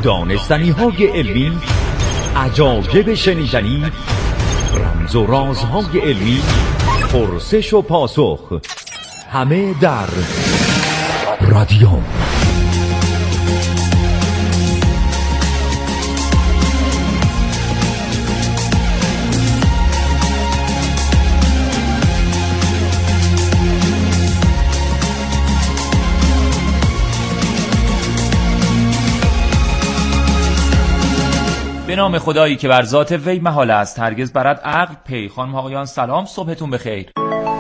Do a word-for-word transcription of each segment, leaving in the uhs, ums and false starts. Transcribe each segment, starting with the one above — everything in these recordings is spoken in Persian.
دانستنی های علمی، عجایب شنیدنی، رمز و رازهای علمی، پرسش و پاسخ، همه در رادیوم. به نام خدایی که بر ذات وی محال است هرگز برد عقل پی. خانم ها آقایان سلام، صبحتون بخیر.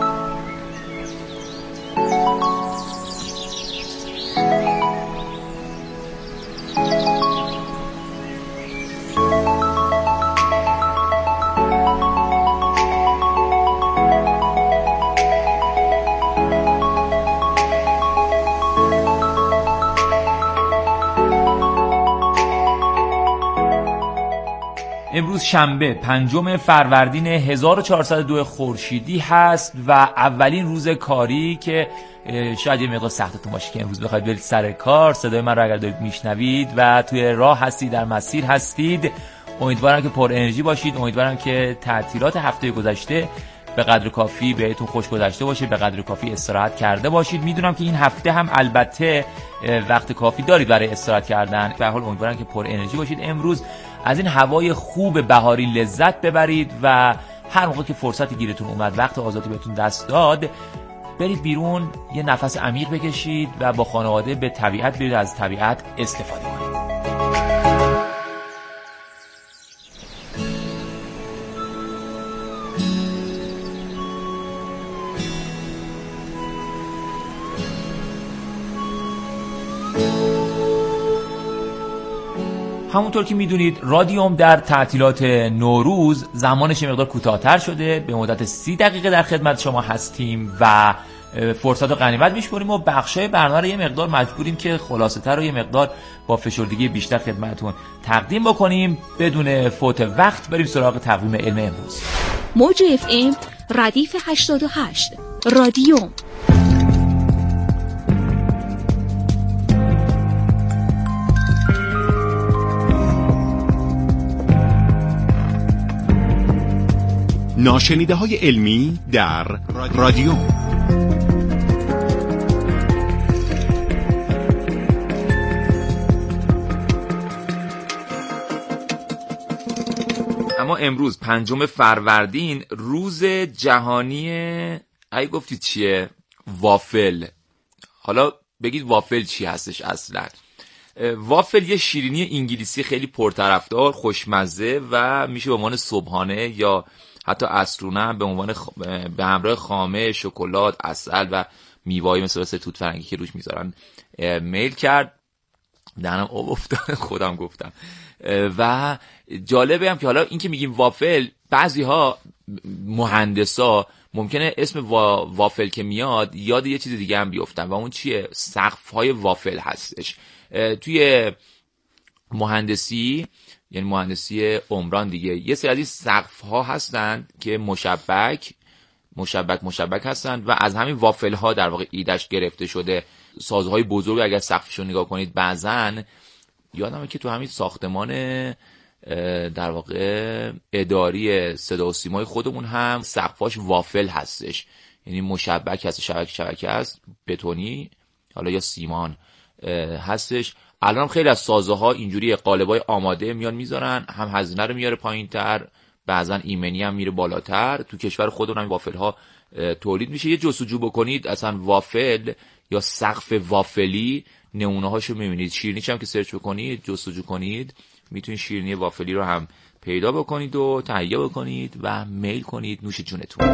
امروز شنبه پنجم فروردین هزار و چهارصد و دو خورشیدی هست و اولین روز کاری که شاید یه مقدار سختتون باشه که امروز بخواید برید سر کار. صدای من رو اگر دارید میشنوید و توی راه هستید، در مسیر هستید، امیدوارم که پر انرژی باشید. امیدوارم که تعطیلات هفته گذشته به قدر کافی بهتون خوش گذشته باشه، به قدر کافی استراحت کرده باشید. میدونم که این هفته هم البته وقت کافی دارید برای استراحت کردن. به هر حال امیدوارم که پر انرژی باشید. امروز از این هوای خوب بهاری لذت ببرید و هر موقع که فرصتی گیرتون اومد، وقت آزادی بهتون دست داد، برید بیرون، یه نفس عمیق بکشید و با خانواده به طبیعت برید، از طبیعت استفاده کنید. همونطور که میدونید رادیوم در تعطیلات نوروز زمانش مقدار کوتاه‌تر شده، به مدت سی دقیقه در خدمت شما هستیم و فرصت رو غنیمت میشمریم و بخشای برنامه رو یه مقدار مجبوریم که خلاصه‌تر و یه مقدار با فشردگی بیشتر خدمتتون تقدیم بکنیم. بدون فوت وقت بریم سراغ تقویم علم امروز. موج اف ام ردیف هشتاد و هشت رادیوم. ناشنیده های علمی در رادیو. اما امروز پنجم فروردین روز جهانی، ای گفتید چیه؟ وافل. حالا بگید وافل چی هستش اصلا؟ وافل یه شیرینی انگلیسی خیلی پرطرفدار، خوشمزه و میشه به عنوان صبحانه یا حتی عصرونه هم به عنوان خ... به همراه خامه، شکلات، عسل و میوه‌ای مثل توت فرنگی که روش میذارن میل کرد. دهنم آب افتاد خودم گفتم. و جالبه هم که حالا این که میگیم وافل، بعضی‌ها مهندسا ممکنه اسم وا... وافل که میاد یاد یه چیز دیگه هم بیفتن و اون چیه؟ سقف‌های وافل هستش. توی مهندسی، یعنی مهندسی عمران دیگه، یه سری از این سقف ها هستن که مشبک مشبک مشبک هستن و از همین وافل ها در واقع ایدش گرفته شده. سازهای بزرگ اگر سقفشو نگاه کنید بعضن یادمه که تو همین ساختمان در واقع اداری صدا و سیمای خودمون هم سقفاش وافل هستش، یعنی مشبک هست، شبکه شبکه هست، بتونی حالا یا سیمان هستش. الان خیلی از سازه‌ها اینجوری قالبای آماده میان میذارن، هم هزینه رو میاره پایین‌تر، بعضن ایمنی هم میره بالاتر. تو کشور خودمون هم وافل‌ها تولید میشه. یه جستجو بکنید اصلا وافل یا سقف وافلی، نمونه‌هاشو میبینید. شیرینیش هم که سرچ بکنید، جستجو کنید، میتونید شیرینی وافلی رو هم پیدا بکنید و تهیه بکنید و میل کنید. نوش جونتون.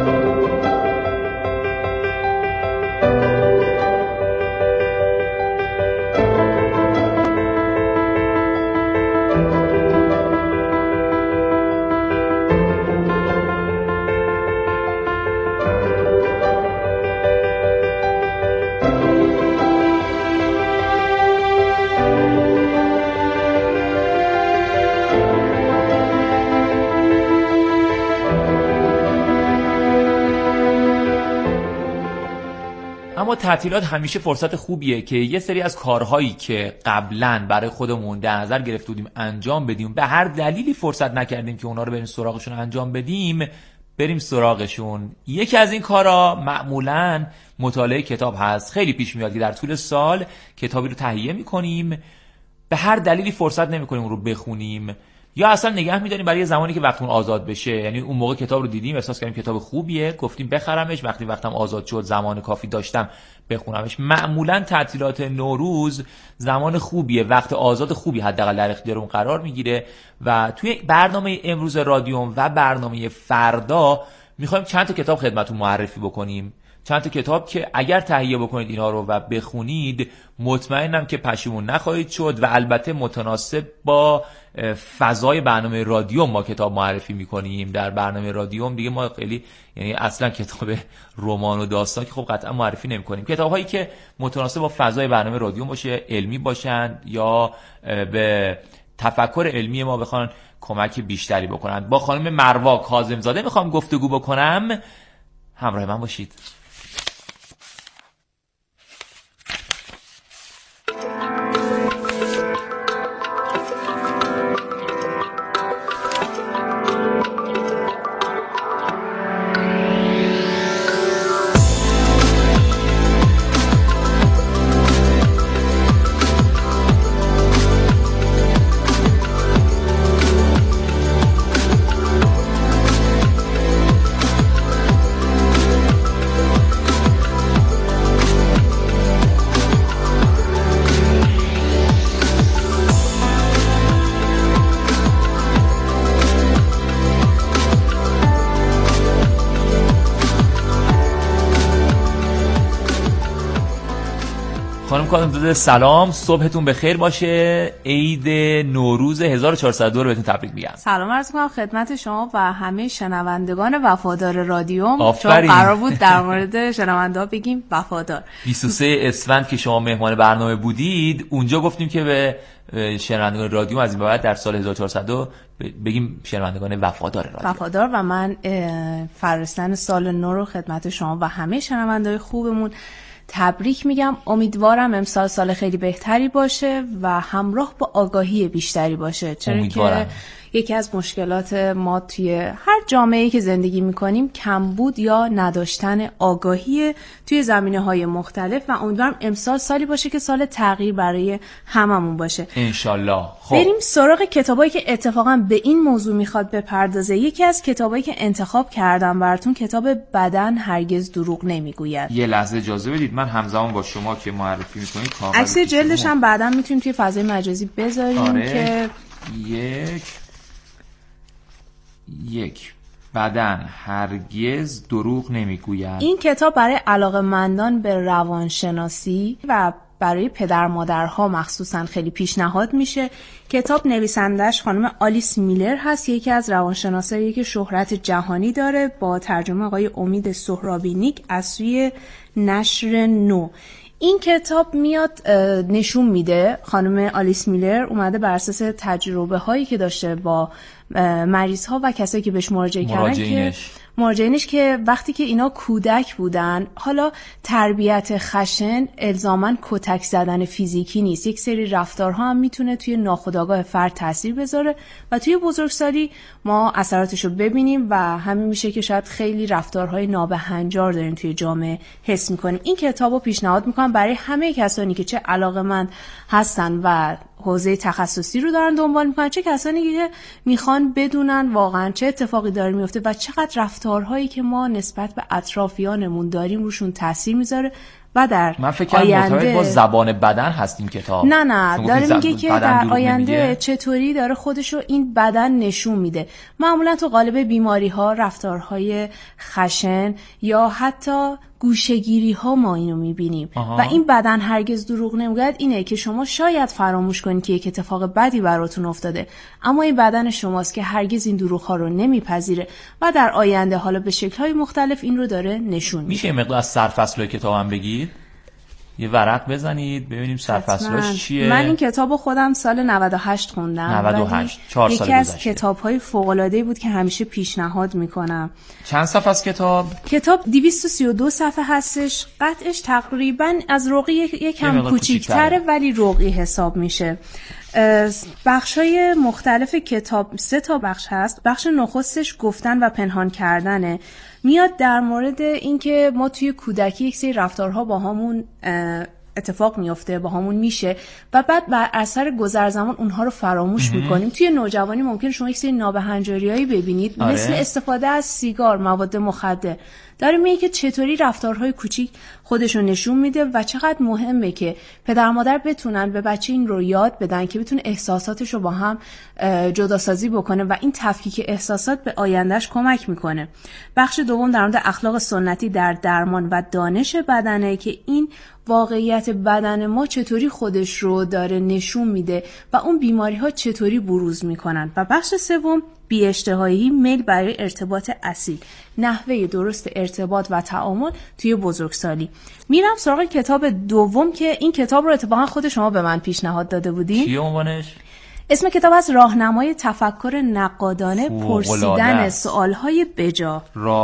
اما تعطیلات همیشه فرصت خوبیه که یه سری از کارهایی که قبلا برای خودمون در نظر گرفته بودیم انجام بدیم، به هر دلیلی فرصت نکردیم که اونا رو بریم سراغشون انجام بدیم، بریم سراغشون. یکی از این کارا معمولاً مطالعه کتاب هست. خیلی پیش میاد که در طول سال کتابی رو تهیه میکنیم، به هر دلیلی فرصت نمیکنیم اون رو بخونیم یا اصلا نگه میداریم برای زمانی که وقتمون آزاد بشه. یعنی اون موقع کتاب رو دیدیم، احساس کردیم کتاب خوبیه، گفتیم بخرمش، وقتی وقتم آزاد شد، زمان کافی داشتم، بخونمش. معمولا تعطیلات نوروز زمان خوبیه، وقت آزاد خوبی حداقل در اختیارمون قرار میگیره و توی برنامه امروز رادیوم و برنامه فردا میخوایم چند تا کتاب خدمتتون معرفی بکنیم. چند تا کتاب که اگر تهیه بکنید اینا رو و بخونید، مطمئنم که پشیمون نخواهید شد و البته متناسب با فضای برنامه رادیوم ما کتاب معرفی میکنیم. در برنامه رادیوم دیگه ما خیلی، یعنی اصلا کتاب رمان و داستان که خب قطعا معرفی نمیکنیم. کتاب هایی که متناسب با فضای برنامه رادیوم باشه، علمی باشن یا به تفکر علمی ما بخوان کمک بیشتری بکنن. با خانم مروه کاظم‌زاده میخوام گفتگو بکنم، همراه من باشید. خانم کاظم‌زاده سلام، صبحتون بخیر باشه. عید نوروز هزار و چهارصد و دو رو بهتون تبریک میگم. سلام عرض می‌کنم خدمت شما و همه شنوندگان وفادار رادیوم. آفرین. چون قرار بود در مورد شنونده‌ها بگیم وفادار. بیست و سه اسفند که شما مهمان برنامه بودید، اونجا گفتیم که به شنوندگان رادیوم از این به بعد در سال هزار و چهارصد و دو بگیم شنوندگان وفادار رادیو. وفادار. و من فرستن سال نو رو خدمت شما و همه شنونده‌های خوبمون تبریک میگم. امیدوارم امسال سال خیلی بهتری باشه و همراه با آگاهی بیشتری باشه، چون که یکی از مشکلات ما توی هر جامعه‌ای که زندگی میکنیم کمبود یا نداشتن آگاهی توی زمینه‌های مختلف و امیدوارم امسال سالی باشه که سال تغییر برای هممون باشه انشالله. خب بریم سراغ کتابایی که اتفاقا به این موضوع میخواد بپردازه. یکی از کتابایی که انتخاب کردم براتون کتاب بدن هرگز دروغ نمیگوید. یه لحظه اجازه بدید من همزمان با شما که معرفی میکنید عکس جلدش هم بعداً میتونیم توی فضای مجازی بذاریم. آره. که یک یک بدن هرگز دروغ نمیگوید. این کتاب برای علاقه‌مندان به روانشناسی و برای پدر مادرها مخصوصا خیلی پیشنهاد میشه. کتاب نویسندش خانم آلیس میلر هست، یکی از روانشناسایی که شهرت جهانی داره، با ترجمه آقای امید سهرابی-نیک از سوی نشر نو. این کتاب میاد نشون میده خانم آلیس میلر اومده بر اساس تجربه هایی که داشته با مریض ها و کسایی که بهش مراجعه کردن که مراجعینش که وقتی که اینا کودک بودن، حالا تربیت خشن الزاماً کتک زدن فیزیکی نیست، یک سری رفتارها هم میتونه توی ناخودآگاه فرد تاثیر بذاره و توی بزرگسالی ما اثراتشو ببینیم و همین میشه که شاید خیلی رفتارهای نابهنجار داریم توی جامعه حس میکنیم. این کتابو پیشنهاد میکنم برای همه کسانی که چه علاقه‌مند هستن و حوزه تخصصی رو دارن دنبال میکنن، چه کسانی که میخوان بدونن واقعا چه اتفاقی داره میفته و چقدر رفتارهایی که ما نسبت به اطرافیانمون داریم روشون تاثیر میذاره و در من فکر آینده مرتبط با زبان بدن هست این کتاب. نه نه داره میگه که در آینده نمیگه. چطوری داره خودشو این بدن نشون میده. معمولا تو قالب بیماری ها، رفتارهای خشن یا حتی گوشه‌گیری ها ما اینو میبینیم و این بدن هرگز دروغ نمیگوید. اینه که شما شاید فراموش کنید که یک اتفاق بدی براتون افتاده، اما این بدن شماست که هرگز این دروغ ها رو نمیپذیره و در آینده حالا به شکل‌های مختلف این رو داره نشون میده. میشه مقدار از سرفصل کتابم بگید؟ یه ورق بزنید ببینیم سرفصلاش چیه. من این کتابو خودم سال نود و هشت خوندم. نود و هشت چهار سال گذشته. یکی از کتاب‌های فوق‌العاده‌ای بود که همیشه پیشنهاد میکنم. چند صفحه از کتاب؟ کتاب دویست و سی و دو صفحه هستش. قطعش تقریباً از رقی یکم کوچیک‌تره ولی رقی حساب میشه. بخشای مختلف کتاب سه تا بخش هست. بخش نخستش گفتن و پنهان کردنه. میاد در مورد اینکه ما توی کودکی یک سری رفتارها با همون اتفاق میفته، با همون میشه و بعد بر اثر گذر زمان اونها رو فراموش میکنیم. توی نوجوانی ممکن شما یک سری نابهنجاریایی ببینید. آره. مثل استفاده از سیگار، مواد مخدر. داره میگه که چطوری رفتارهای کوچیک خودشو نشون میده و چقدر مهمه که پدر مادر بتونن به بچه این رو یاد بدن که بتونه احساساتش رو با هم جداسازی بکنه و این تفکیک احساسات به آیندهش کمک میکنه. بخش دوم در مورد اخلاق سنتی در درمان و دانش بدنه که این واقعیت بدن ما چطوری خودش رو داره نشون میده و اون بیماری ها چطوری بروز میکنن. و بخش سوم بی اشتهایی، میل برای ارتباط اصیل، نحوه درست ارتباط و تعامل توی بزرگسالی. میرم سراغ کتاب دوم که این کتاب رو اتفاقا خود شما به من پیشنهاد داده بودین. چیه عنوانش؟ اسم کتاب از راهنمای تفکر نقادانه، پرسیدن سوالهای بجا.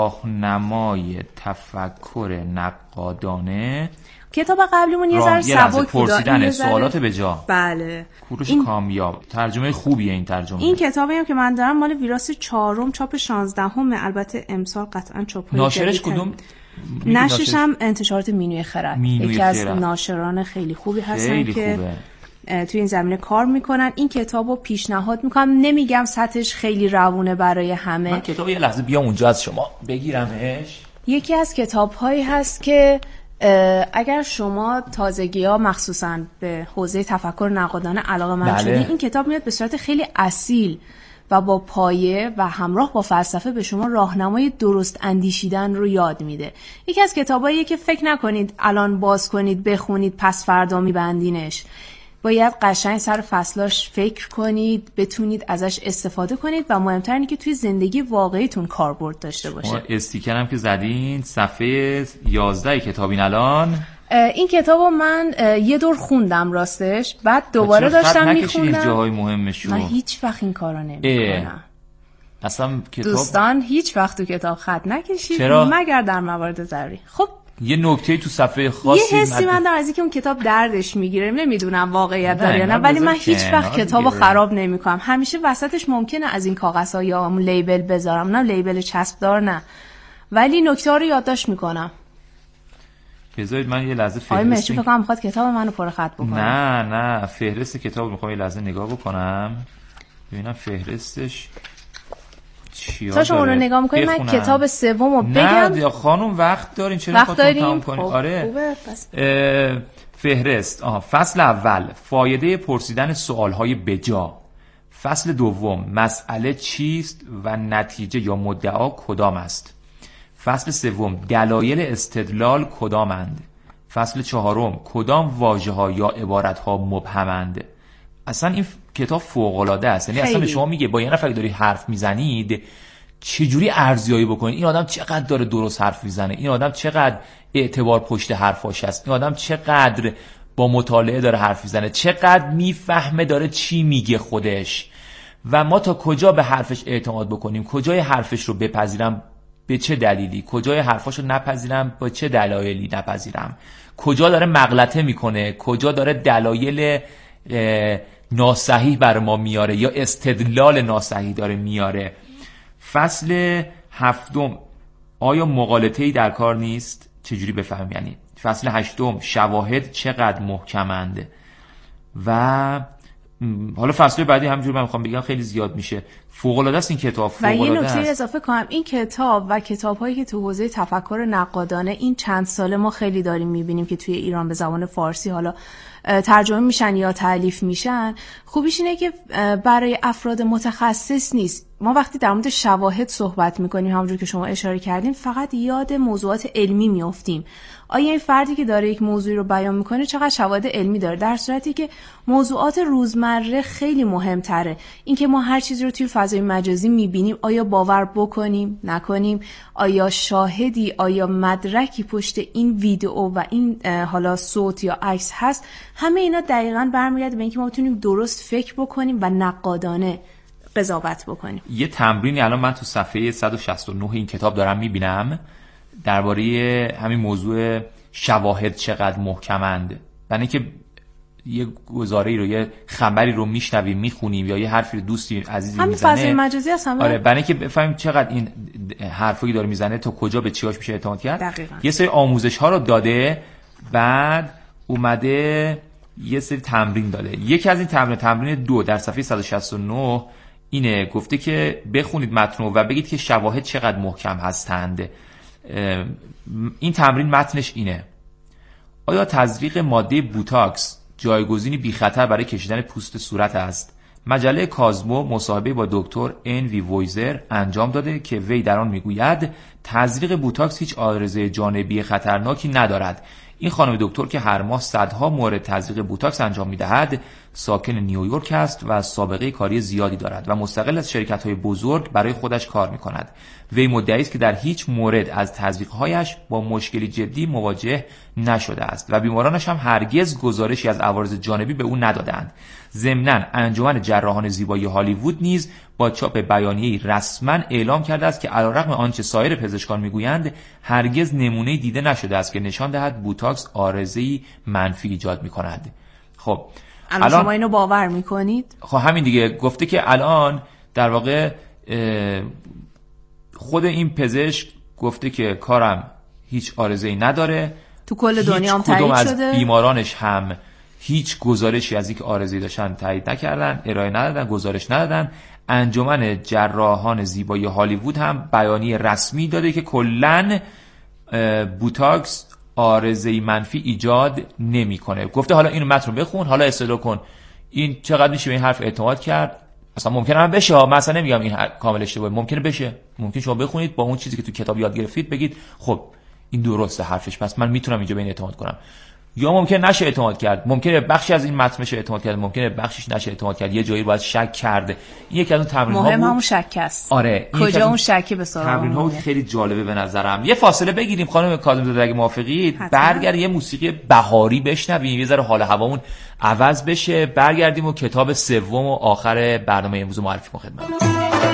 راهنمای تفکر نقادانه. کتاب قبلیمون یه ذره سبک بود، پرسیدن سوالات بجا. بله. کوروش این... کامیاب. ترجمه خوبیه این ترجمه. این کتابی هم که من دارم مال ویراس چهارم، چاپ شانزدهم. البته امسال قطعا چاپ های ناشرش کدوم؟ نشرش هم انتشارات مینوی خرد. یکی از ناشران خیلی خوبی هستن خیلی که خوبه. توی این زمینه کار میکنن. این کتابو پیشنهاد میکنم. نمیگم سطحش خیلی روونه برای همه. من کتاب یه لحظه بیام اونجا از شما بگیرمش. یکی از کتاب‌هایی هست که اگر شما تازگی‌ها مخصوصاً به حوزه تفکر نقادانه علاقه‌مند بله. شدید، این کتاب میاد به صورت خیلی اصیل و با پایه و همراه با فلسفه به شما راهنمای درست اندیشیدن رو یاد میده. یکی از کتاباییه که فکر نکنید الان باز کنید بخونید پس فردا میبندینش. باید قشنگ سر فصلاش فکر کنید، بتونید ازش استفاده کنید و مهمتر اینه که توی زندگی واقعیتون کاربرد داشته باشه. استیکر هم که زدین صفحه یازده کتابین الان. این کتابو من یه دور خوندم راستش، بعد دوباره داشتم میخوندم. جاهای مهمش رو من هیچ وقت این کارو نمیکنم. اصلا کتاب دوستان هیچ وقت تو کتاب خط نکشید. چرا؟ مگر در موارد ضروری. خب یه نکته تو صفحه خاصی یه حسی من دارم از اینکه اون کتاب دردش میگیره. نمیدونم واقعیت داره یا نه، ولی من هیچ وقت کتابو خراب نمیکنم. همیشه وسطش ممکنه از این کاغذها یا همون لیبل بذارم، نه لیبل چسبدار نه، ولی نکته رو یادداشت میکنم. بذارید من یه لحظه فهرست. آقای مشروع فکر کنم میخواد کتاب منو پر خط بکنه. نه نه فهرست کتاب میخوام یه لحظه نگاه بکنم ببینم فهرستش چیا تا شما رو نگاه میکنید من کتاب سومو بگم. نه خانم وقت دارین چرا خودتون تمام کنید؟ آره فهرست. آها فصل اول فایده پرسیدن سوالهای بجا. فصل دوم مسئله چیست و نتیجه یا مدعا کدام است. فصل سوم دلایل استدلال کدامند. فصل چهارم کدام واژه‌ها یا عبارت‌ها مبهمند. اصلا این کتاب فوق‌العاده است. یعنی اصلا به شما میگه با یه نفر داری حرف میزنید چجوری ارزیابی بکنید این آدم چقدر داره درست حرف میزنه، این آدم چقدر اعتبار پشت حرفاش هست، این آدم چقدر با مطالعه داره حرف میزنه، چقدر میفهمه داره چی میگه خودش و ما تا کجا به حرفش اعتماد بکنیم، کجای حرفش رو بپذیرم به چه دلیلی، کجای حرفاش رو نپذیرم با چه دلایلی نپذیرم، کجا داره مغلطه میکنه، کجا داره دلایل ناصحیح بر ما میاره یا استدلال ناصحیح داره میاره. فصل هفتم آیا مغالطه‌ای در کار نیست؟ چجوری بفهم یعنی. فصل هشتم شواهد چقدر محکمند. و حالا فصل بعدی همینجور من میخوام بگم خیلی زیاد میشه. فوق‌العاده است این کتاب، فوق‌العاده است. و یه نکته اضافه کنم، این کتاب و کتاب‌هایی که تو حوزه تفکر نقادانه این چند ساله ما خیلی داریم میبینیم که توی ایران به زبان فارسی حالا ترجمه میشن یا تالیف میشن، خوبیش اینه که برای افراد متخصص نیست. ما وقتی در مورد شواهد صحبت میکنیم، همونجور که شما اشاره کردین، فقط یاد موضوعات علمی میافتیم. آیا این فردی که داره یک موضوعی رو بیان میکنه چقدر شواهد علمی داره؟ در صورتی که موضوعات روزمره خیلی مهمتره. اینکه ما هر چیزی رو توی فضای مجازی میبینیم، آیا باور بکنیم نکنیم، آیا شاهدی، آیا مدرکی پشت این ویدیو و این حالا صوت یا عکس هست، همه اینا دقیقاً برمیگرده به اینکه ما بتونیم درست فکر بکنیم و نقادانه قضاوت بکنیم. یه تمرینی الان من تو صفحه صد و شصت و نه این کتاب دارم میبینم درباره همین موضوع شواهد چقدر محکمند. یعنی که یه گزاره‌ای رو، یه خبری رو میشنویم میخونیم یا یه حرفی رو دوستی عزیزی میزنه، همین فضای مجازی هست همه. آره، برای اینکه بفهمیم چقدر این حرفی داره میزنه تا کجا به چیاش میشه اعتماد کرد. دقیقاً. یه سری آموزش ها رو داده، بعد اومده یه سری تمرین داده. یکی از این تمرین تمرین دو در صفحه صد و شصت و نه اینه، گفته که بخونید متن و بگید که شواهد چقدر محکم هستند. این تمرین متنش اینه: آیا تزریق ماده بوتاکس جایگزینی بی خطر برای کشیدن پوست صورت است؟ مجله کازمو مصاحبه با دکتر ان وی وویزر انجام داده که وی در آن میگوید تزریق بوتاکس هیچ عارضه جانبی خطرناکی ندارد. این خانم دکتر که هر ماه صدها مورد تزریق بوتاکس انجام میدهد، ساکن نیویورک است و سابقه کاری زیادی دارد و مستقل از شرکت‌های بزرگ برای خودش کار می‌کند. وی مدعی است که در هیچ مورد از تزریق‌هایش با مشکلی جدی مواجه نشده است و بیمارانش هم هرگز گزارشی از عوارض جانبی به او ندادند. ضمناً انجمن جراحان زیبایی هالیوود نیز با چاپ بیانیه‌ای رسما اعلام کرده است که علیرغم آنچه سایر پزشکان میگویند، هرگز نمونه‌ای دیده نشده است که نشان دهد بوتاکس عارضه‌ای منفی ایجاد می‌کند. خب الان شما اینو باور می‌کنید؟ خب همین دیگه، گفته که الان در واقع خود این پزشک گفته که کارم هیچ عارضه‌ای نداره، تو کل دنیا هم تایید شده، از بیمارانش هم هیچ گزارشی از اینکه عارضه‌ای داشتن تایید نکردن، ارائه ندادن، گزارش ندادن. انجمن جراحان زیبایی هالیوود هم بیانیه رسمی داده که کلاً بوتاکس عارضه‌ای منفی ایجاد نمی‌کنه. گفته حالا اینو متن رو بخون، حالا استدلال کن این چقدر میشه به این حرف اعتماد کرد. اصلا ممکنه هم بشه، من اصلا نمیگم این کامل اشتباهه، ممکنه بشه. ممکن شما بخونید با اون چیزی که تو کتاب یاد گرفتید بگید خب این درسته حرفش، پس من میتونم اینجا به این اعتماد کنم. یا ممکن نشه اعتماد کرد، ممکنه بخشی از این متن بشه اعتماد کرد، ممکنه بخشش نشه اعتماد کرد، یه جایی باید شک کرده. این یکی از اون تمرین‌ها بود. مهم همون شک است. آره، کجا اون شکی به سراغ تمرین‌ها بود خیلی جالبه به نظرم. یه فاصله بگیریم خانم کاظم‌زاده اگه موافقید، برگرد یه موسیقی بهاری بشنویم، یه ذره حال هوامون عوض بشه، برگردیم و کتاب سوم و آخر برنامه امروز معرفی کنم خدمتتون.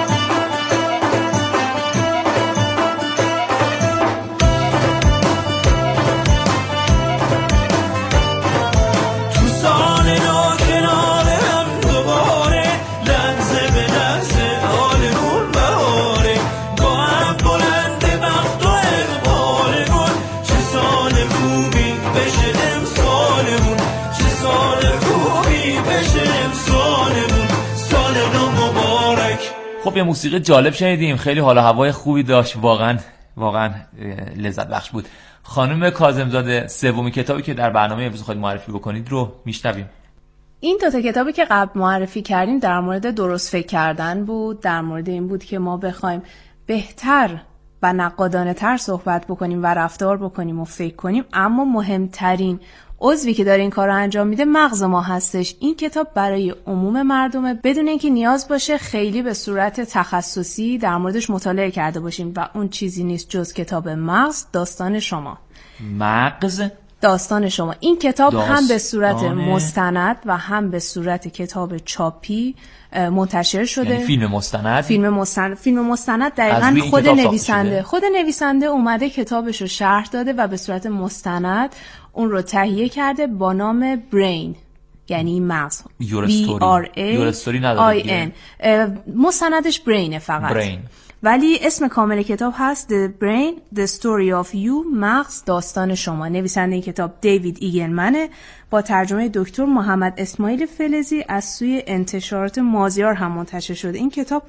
خب یه موسیقی جالب شنیدیم، خیلی حال و هوای خوبی داشت، واقعا واقعا لذت بخش بود. خانم کاظم‌زاده، سومین کتابی که در برنامه امروز خواهید معرفی بکنید رو میشنویم. این دو تا کتابی که قبل معرفی کردیم در مورد درست فکر کردن بود، در مورد این بود که ما بخوایم بهتر و نقادانه تر صحبت بکنیم و رفتار بکنیم و فکر کنیم، اما مهمترین عضوی که داره این کار رو انجام میده مغز ما هستش. این کتاب برای عموم مردمه، بدون اینکه نیاز باشه خیلی به صورت تخصصی در موردش مطالعه کرده باشیم و اون چیزی نیست جز کتاب مغز داستان شما. مغز داستان شما. این کتاب داستان... هم به صورت مستند و هم به صورت کتاب چاپی منتشر شده. یعنی فیلم مستند؟ فیلم مستند. فیلم مستند دقیقاً خود نویسنده خود نویسنده اومده کتابش رو شرح داده و به صورت مستند اون رو تهیه کرده با نام برین، یعنی مغز. B R A I N. مستندش برینه فقط. برین. ولی اسم کامل کتاب هست The Brain, The Story of You، مغز داستان شما. نویسنده این کتاب دیوید ایگلمنه با ترجمه دکتر محمد اسماعیل فلزی، از سوی انتشارات مازیار هم منتشر شده. این کتاب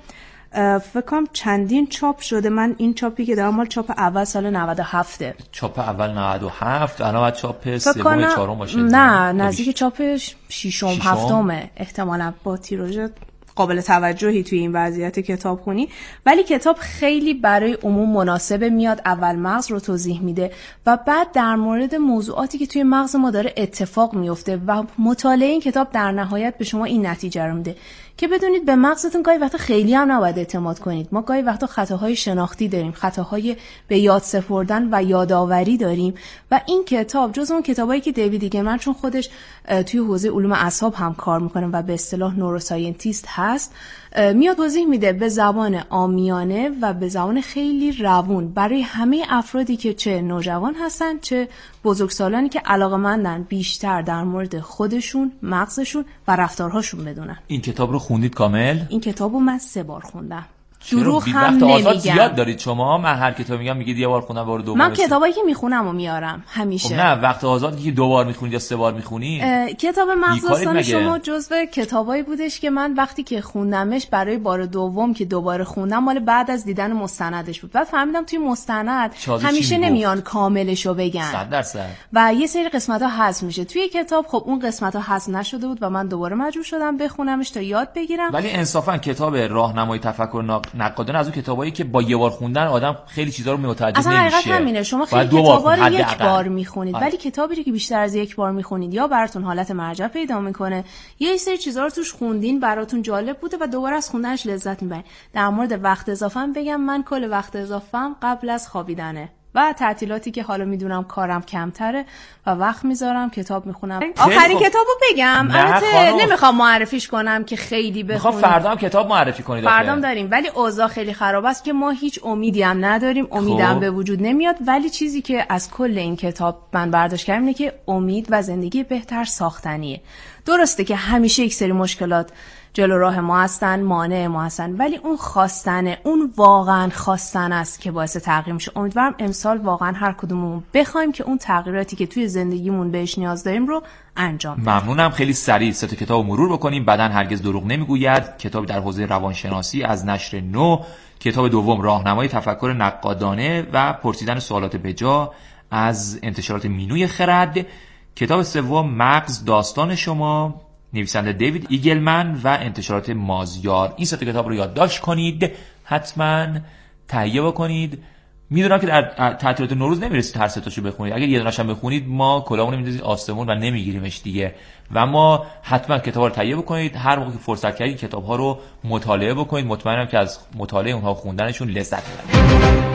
فکر کنم چندین چاپ شده. من این چاپی که دارم مال چاپ اول سال نود و هفت. چاپ اول نود و هفت، الان بعد چاپ سوم چهارم باشه. نه نزدیک چاپ ششم هفتم احتمالاً، با تیراژ قابل توجهی توی این وضعیت کتابخونی. ولی کتاب خیلی برای عموم مناسبه، میاد اول مغز رو توضیح میده و بعد در مورد موضوعاتی که توی مغز ما داره اتفاق میفته و مطالعه این کتاب در نهایت به شما این نتیجه رو میده که بدونید به مغزتون گاهی وقتا خیلی هم نباید اعتماد کنید. ما گاهی وقتا خطاهای شناختی داریم، خطاهای به یاد سپردن و یادآوری داریم و این کتاب جز اون کتابایی که دیوید ایگلمن، چون خودش توی حوزه علوم اعصاب هم کار میکنه و به اصطلاح نوروساینتیست هست، میاد توضیح میده به زبان عامیانه و به زبان خیلی روون برای همه افرادی که چه نوجوان هستن چه بزرگسالانی که علاقه‌مندن بیشتر در مورد خودشون، مغزشون و رفتارهاشون بدونن. این کتاب رو خوندید کامل؟ این کتاب رو من سه بار خوندم. دروغ هم نمیگم. زیاد دارید شما؟ من هر کتاب میگم میگید یه بار خوندم، بار دوم. من کتابایی که میخونم و میارم همیشه. خب نه، وقت آزادی که دو بار میخونید یا سه بار میخونید؟ کتاب مغز داستان شما جزو کتابایی بودش که من وقتی که خوندمش برای بار دوم که دوباره خوندم، مال بعد از دیدن مستندش بود. بعد فهمیدم توی مستند همیشه نمیان کاملشو بگن. صد درصد. و یه سری قسمت‌ها حذف میشه. توی کتاب خب اون قسمت‌ها حذف نشده بود و من دوباره مجبور شدم بخونمش تا یاد بگیرم. ولی انصافا کتاب راهنمای تفکر نقادانه از اون کتابایی که با یه بار خوندن آدم خیلی چیزا رو متوجه نمیشه. اصلا حقیقت همینه، شما خیلی کتابا رو یک بار میخونید ولی کتابی رو که بیشتر از یک بار میخونید یا براتون حالت مرجع پیدا میکنه، یه سری چیزا رو توش خوندین براتون جالب بوده و دوباره از خوندنش لذت میبرین. در مورد وقت اضافه هم بگم، من کل وقت اضافه‌ام قبل از خوابیدنه و تعطیلاتی که حالا میدونم کارم کمتره و وقت میذارم کتاب میخونم. آخرین کتابو بگم، البته نمیخوام معرفیش کنم که خیلی بخونید. میخوام فردا هم کتاب معرفی کنید. فردام داریم ولی اوضاع خیلی خراب است که ما هیچ امیدی هم نداریم، امیدم به وجود نمیاد. ولی چیزی که از کل این کتاب من برداشت کردم اینه که امید و زندگی بهتر ساختنیه. درسته که همیشه یک سری مشکلات جلو راه ما هستن، مانع ما هستن، ولی اون خواستنه، اون واقعا خواستن است که باعث تغییر میشه. امیدوارم امسال واقعا هر کدوممون بخوایم که اون تغییراتی که توی زندگیمون بهش نیاز داریم رو انجام بدیم. ممنونم. خیلی سریع سه تا کتاب مرور بکنیم. بدن هرگز دروغ نمیگوید، کتاب در حوزه روانشناسی از نشر نو. کتاب دوم راهنمای تفکر نقادانه و پرسیدن سوالات بجا از انتشارات مینوی خرد. کتاب سوم مغز داستان شما، نویسنده دیوید ایگلمن و انتشارات مازیار. این سه تا کتاب رو یادداشت کنید، حتما تهیه بکنید. میدونم که در تعطیلات نوروز نمیرسید هر سه تاشو بخونید. اگر یه دونه‌ش هم بخونید ما کلاهمون رو میندازید آسمون و نمیگیریمش دیگه. و ما حتما کتابا رو تهیه بکنید. هر موقع که فرصت کردید کتاب‌ها رو مطالعه بکنید. مطمئنم که از مطالعه اونها خوندنشون لذت میبرید.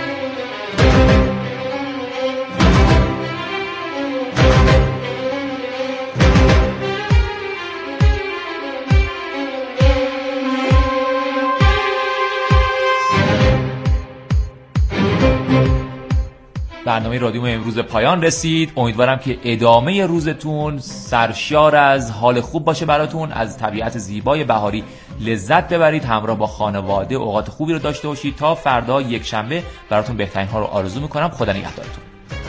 برنامه رادیو امروز پایان رسید. امیدوارم که ادامه روزتون سرشار از حال خوب باشه براتون، از طبیعت زیبای بهاری لذت ببرید، همراه با خانواده اوقات خوبی رو داشته باشید. تا فردا یک شنبه براتون بهترین ها رو آرزو میکنم. خدا نگهدارتون.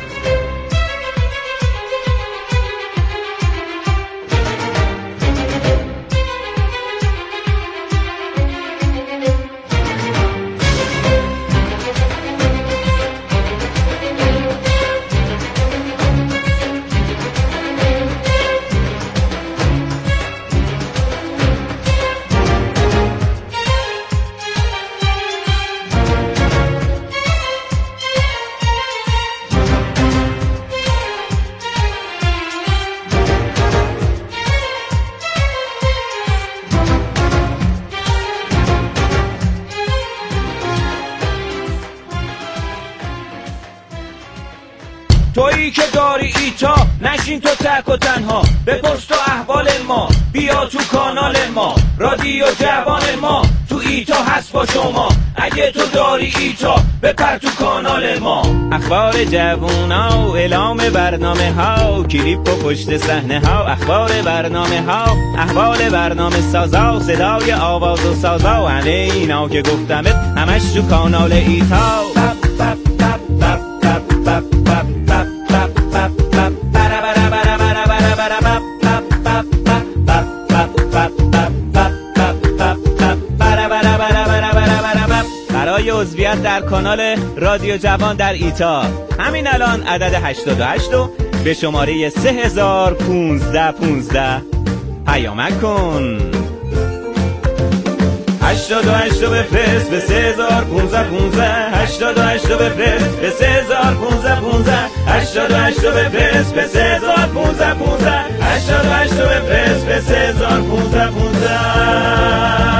تویی که داری ایتا نشین تو تک و تنها، بپرس تو احوال ما، بیا تو کانال ما، رادیو جوان ما تو ایتا هست با شما. اگه تو داری ایتا بپر تو کانال ما. اخبار جوونا و اعلام برنامه ها، کلیپ و پشت صحنه ها، اخبار برنامه ها، احوال برنامه سازا، صدای آواز و سازا، همه اینا که گفتمت همش تو کانال ایتا. Ba ba ba ba ba ba ba ba ba ba ba ba ba ba ba ba برای عضویت در کانال رادیو جوان در ایتا همین الان عدد هشتاد و هشت رو به شماره سه هزار و پانزده پانزده پیامک کن. هشتاد و هشت رو بفرست به سه هزار و پانزده پانزده هشتاد و هشت رو بفرست به سه هزار و پانزده پانزده هشتاد و هشت رو بفرست به سه هزار و پانزده پانزده هشتاد و هشت رو بفرست به سه هزار و پانزده پانزده.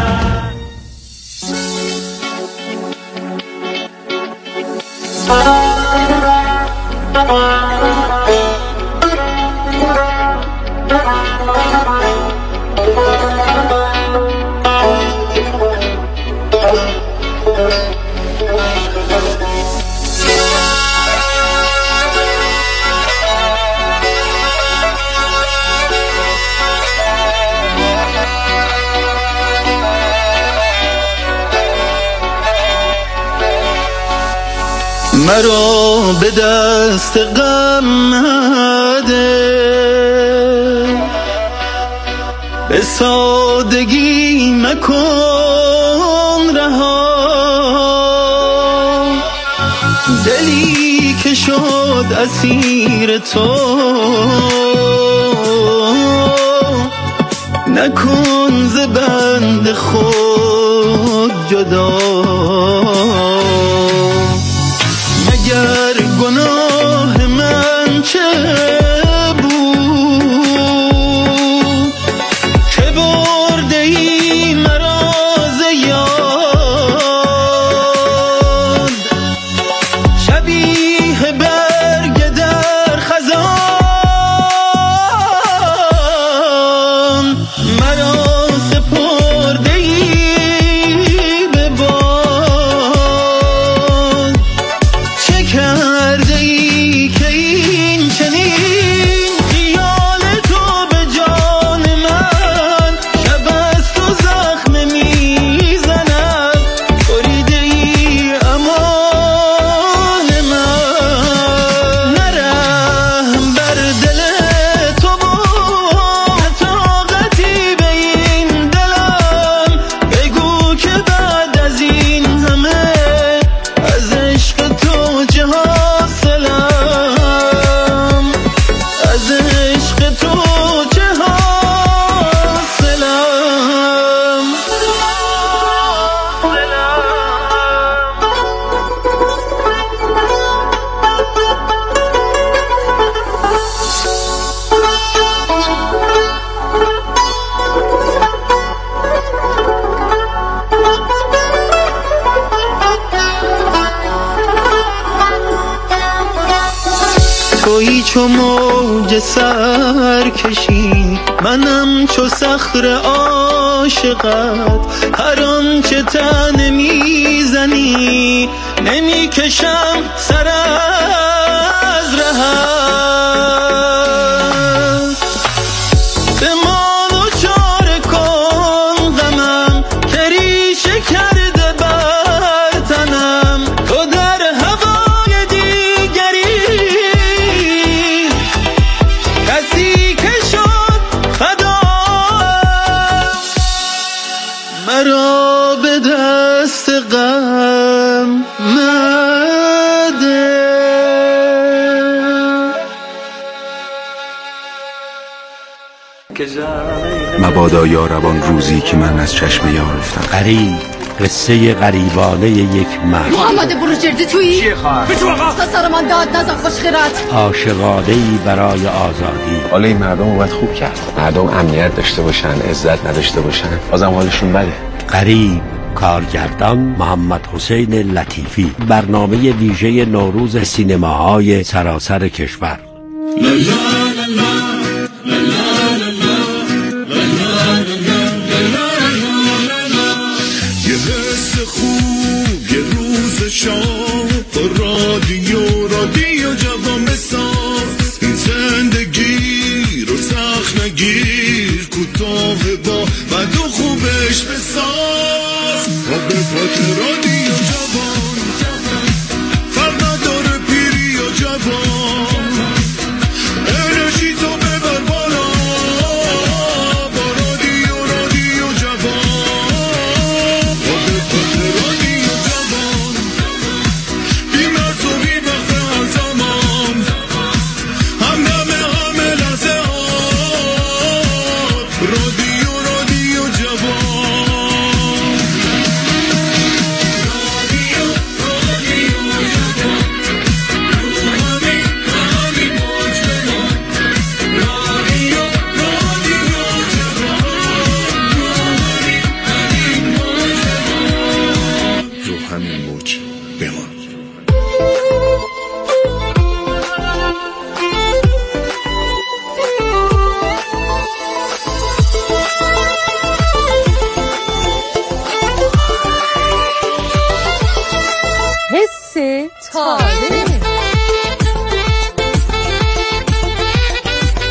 مرا به دست غم مده، به سادگی مکن رها، دلی که شد اسیر تو نکن ز بند خود جدا. مگر گناه من چه بود که برده ای مرا ز یاد، شبیه برگ در خزان مرا سپرده ای به باد. چه کرده ای که این چنین خیال تو به جان من شب از تو زخم میزند، بریده ای امان من. نرحم بر دل تو بود طاقتی به این دلم، بگو که بعد از این همه از عشق تو چه حاصلم، از عشق تو چه حاصلم. تویی چو موج سرکشی، منم چو صخره عاشقت، هر آنچه تن میزنی نمیکشم سر از رهت. به مال و چاره کن غمم که ریشه کرده بر تنم، تو در هوای دیگری کسی که شد فدا. مرا به دست غم مده. مبادا یا روان روزی که من از چشم یار افتم. غریب، قصه غریبانه یک مرد. محمد بروجردی تویی؟ چیه خواهر؟ بچو آقا سر من داد نزن خوشخیرت. عاشقانه‌ای برای آزادی. حالا این مردم اومد خوب کرد. مردم امنیت داشته باشن، عزت نداشته باشن، بازم حالشون بده. غریب، کارگردان محمد حسین لطیفی. برنامه ویژه نوروز سینماهای سراسر کشور. یه حس خوب، یه روز شام، رادیو رادیو جوان بساز. این زندگی رو سخت نگیر، کوتاه با بد و خوبش بساز. تا به پات رادیو